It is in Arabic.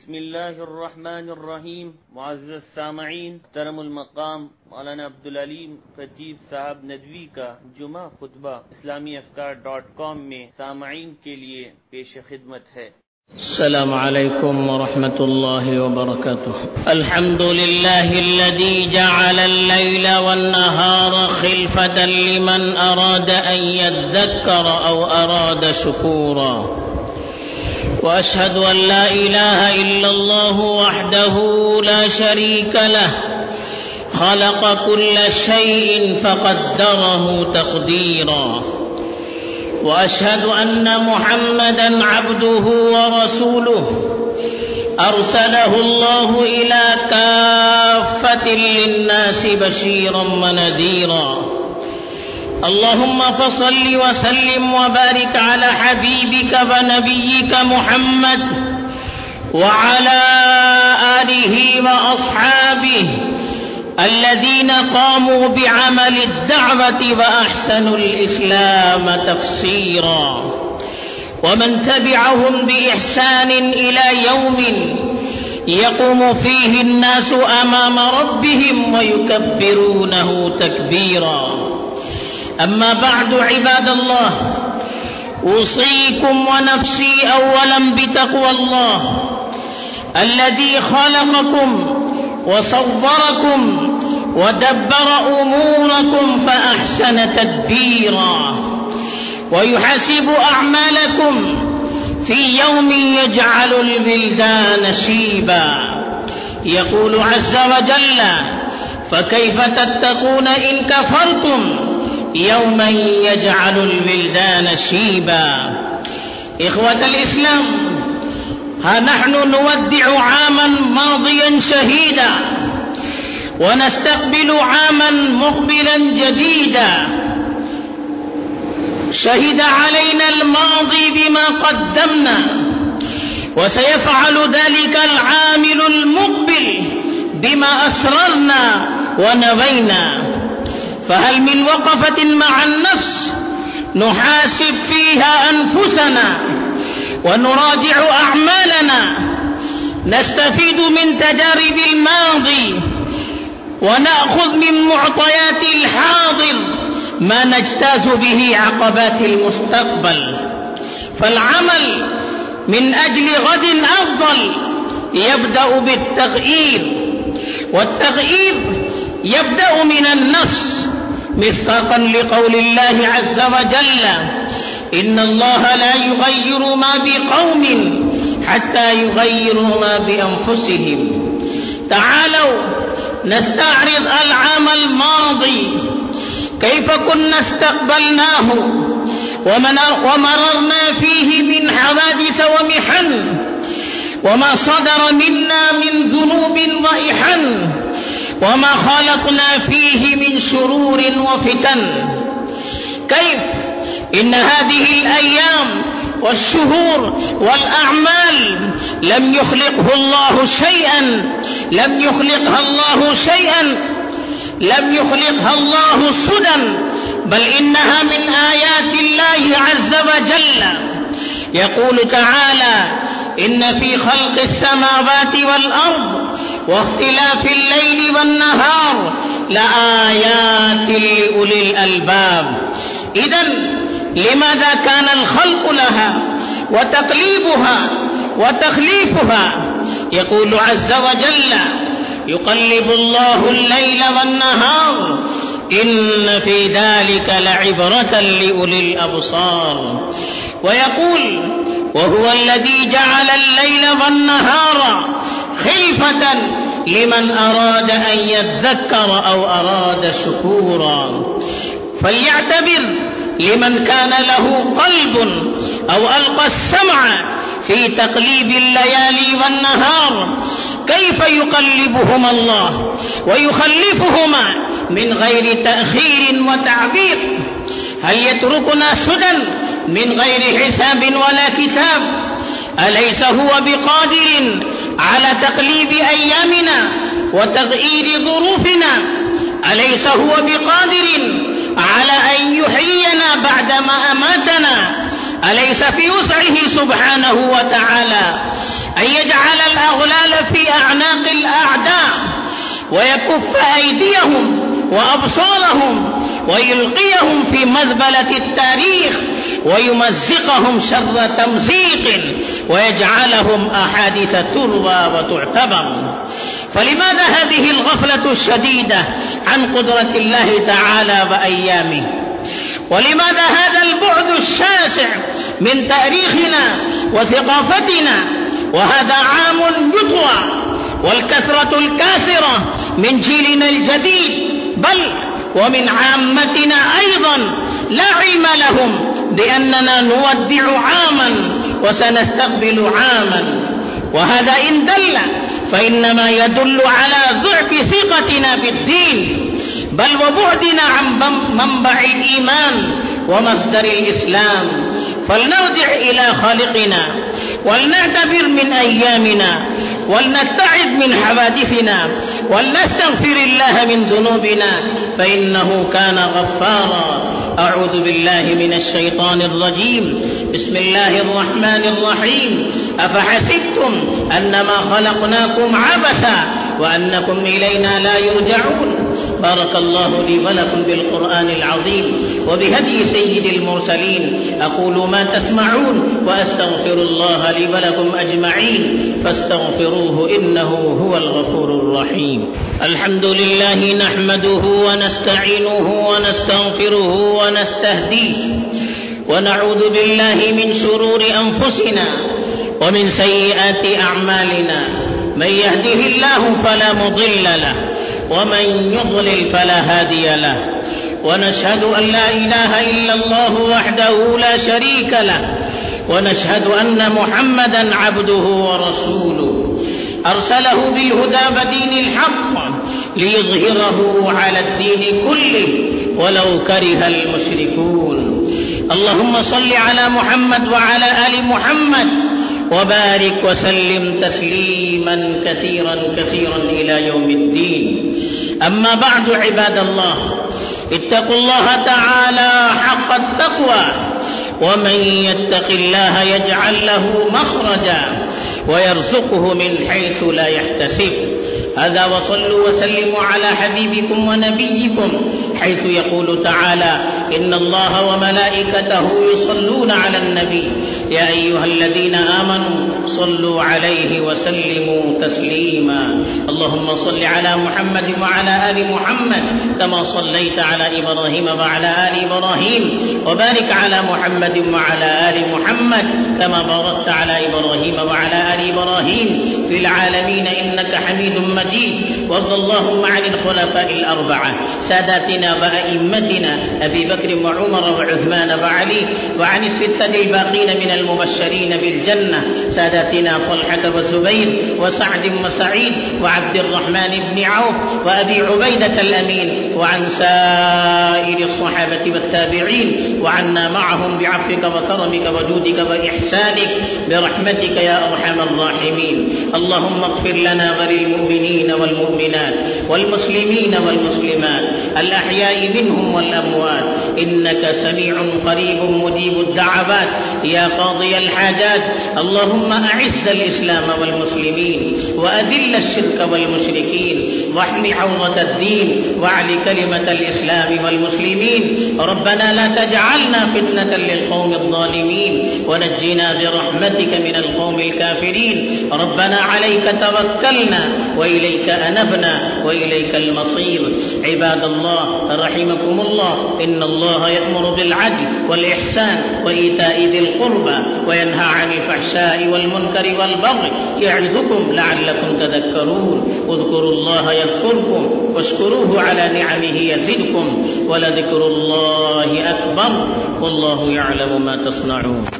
बिस्मिल्लाहिर रहमानिर रहीम। मुअज़्ज़ज़ सामईन, तरम मकाम मौलाना अब्दुल अलीम खतीब साहब नदवी का जुमा खुतबा islamiafkar.com में सामईन के लिए पेश खिदमत है। अस्सलामु अलैकुम व रहमतुल्लाहि व बरकातुहू। अल्हम्दुलिल्लाहिल्लज़ी जअल अल-लैला वन-नहारा खिलफतन लिमन अरादा अन यज़्ज़करा औ अरादा शुकूरा। وأشهد أن لا إله إلا الله وحده لا شريك له خلق كل شيء فقدره تقديرا. وأشهد أن محمدا عبده ورسوله أرسله الله إلى كافة للناس بشيرا ونذيرا. اللهم فصل وسلم وبارك على حبيبك ونبيك محمد وعلى آله وأصحابه الذين قاموا بعمل الدعوة وأحسنوا الإسلام تفسيرا، ومن تبعهم بإحسان إلى يوم يقوم فيه الناس أمام ربهم ويكبرونه تكبيرا. أما بعد، عباد الله، أوصيكم ونفسي أولا بتقوى الله الذي خلقكم وصوركم ودبر أموركم فأحسن تدبيرا، ويحاسب أعمالكم في يوم يجعل الولدان شيبا. يقول عز وجل: فكيف تتقون إن كفرتم يوما يجعل الولدان شيبا. إخوة الإسلام، ها نحن نودع عاما ماضيا شهيدا ونستقبل عاما مقبلا جديدا. شهد علينا الماضي بما قدمنا، وسيفعل ذلك العامل المقبل بما أسررنا ونوينا. فهل من وقفة مع النفس نحاسب فيها أنفسنا ونراجع أعمالنا، نستفيد من تجارب الماضي ونأخذ من معطيات الحاضر ما نجتاز به عقبات المستقبل. فالعمل من أجل غد أفضل يبدأ بالتغيير، والتغيير يبدأ من النفس، مصداقا لقول الله عز وجل: إن الله لا يغير ما بقوم حتى يغيروا ما بأنفسهم. تعالوا نستعرض العام الماضي، كيف كنا استقبلناه ومررنا فيه من حوادث ومحن، وما صدر منا من ذنوب وإحن، وما خالطنا فيه من شرور وفتن. كيف إن هذه الأيام والشهور والأعمال لم يخلقها الله سدى، بل إنها من آيات الله عز وجل. يقول تعالى: إن في خلق السماوات والأرض واختلاف الليل والنهار لآيات لأولي الألباب. إذن لماذا كان الخلق لها وتقليبها وتخليفها؟ يقول عز وجل: يقلب الله الليل والنهار إن في ذلك لعبرة لأولي الأبصار. ويقول: وهو الذي جعل الليل والنهار خلفة لمن أراد أن يذكر أو أراد شكورا. فليعتبر لمن كان له قلب أو ألقى السمع في تقليب الليالي والنهار كيف يقلبهما الله ويخلفهما من غير تأخير وتعبير. هل يتركنا سدى من غير حساب ولا كتاب؟ أليس هو بقادر على تقليب أيامنا وتغيير ظروفنا؟ أليس هو بقادر على أن يحيينا بعدما أماتنا؟ أليس في وسعه سبحانه وتعالى أن يجعل الأغلال في أعناق الأعداء ويكف أيديهم وأبصارهم ويلقيهم في مزبلة التاريخ ويمزقهم شر تمزيق ويجعلهم أحاديث تروى وتعتبر. فلماذا هذه الغفلة الشديدة عن قدرة الله تعالى وأيامه؟ ولماذا هذا البعد الشاسع من تاريخنا وثقافتنا؟ وهذا عام يطوى، والكثرة الكاثرة من جيلنا الجديد بل ومن عامتنا أيضا لا علم لهم بأننا نودع عاما وسنستقبل عاما. وهذا إن دل فإنما يدل على ضعف ثقتنا بالدين بل وبعدنا عن منبع الإيمان ومصدر الإسلام. فلنرجع إلى خالقنا ولنعتبر من أيامنا ولنستعذ من حوادثنا ولنستغفر الله من ذنوبنا فإنه كان غفارا. أعوذ بالله من الشيطان الرجيم. بسم الله الرحمن الرحيم. أفحسبتم أنما خلقناكم عبثا وأنكم إلينا لا يرجعون. بارك الله لي ولكم بالقرآن العظيم وبهدي سيد المرسلين. أقول ما تسمعون وأستغفر الله لي ولكم أجمعين فاستغفروه إنه هو الغفور الرحيم. الحمد لله نحمده ونستعينه ونستغفره ونستهديه ونعوذ بالله من شرور أنفسنا ومن سيئات أعمالنا. من يهده الله فلا مضل له ومن يضلل فلا هادي له. ونشهد أن لا إله إلا الله وحده لا شريك له ونشهد أن محمدا عبده ورسوله أرسله بالهدى ودين الحق ليظهره على الدين كله ولو كره المشركون. اللهم صل على محمد وعلى آل محمد وبارك وسلم تسليما كثيرا كثيرا إلى يوم الدين. أما بعد عباد الله، اتقوا الله تعالى حق التقوى ومن يتق الله يجعل له مخرجا ويرزقه من حيث لا يحتسب. هذا وصلوا وسلموا على حبيبكم ونبيكم حيث يقول تعالى إن الله وملائكته يصلون على النبي يا أيها الذين آمنوا صلوا عليه وسلموا تسليما. اللهم صل على محمد وعلى آل محمد كما صليت على إبراهيم وعلى آل إبراهيم وبارك على محمد وعلى آل محمد كما باركت على إبراهيم وعلى آل إبراهيم في العالمين إنك حميد مجيد. وارض اللهم عن الخلفاء الأربعة ساداتنا وأئمتنا أبي بكر وعمر وعثمان وعلي وعن الستة الباقين من المبشرين بالجنة ساداتنا طلحة وزبير وسعد وسعيد وعبد الرحمن بن عوف وأبي عبيدة الأمين وعن سائر الصحابة والتابعين وعنا معهم بعفوك وكرمك وجودك وإحسانك برحمتك يا أرحم الراحمين. اللهم اغفر لنا وللمؤمنين والمؤمنات والمسلمين والمسلمات الأحياء منهم والأموات إنك سميع قريب مجيب الدعوات يا قاضي الحاجات. اللهم أعز الإسلام والمسلمين وأذل الشرك والمشركين واحم عورة الدين واعل كلمة الإسلام والمسلمين. ربنا لا تجعلنا فتنة للقوم الظالمين ونجنا برحمتك من القوم الكافرين. ربنا عليك توكلنا وإليك أنبنا وإليك المصير. عباد الله رحمكم الله، إن الله يأمر بالعدل والإحسان وإيتاء ذي القربى وينهى عن الفحشاء والمنكر والبغي يعظكم لعلكم تذكرون. اذكروا الله يذكركم واشكروه على نعمه يزدكم ولذكر الله أكبر والله يعلم ما تصنعون.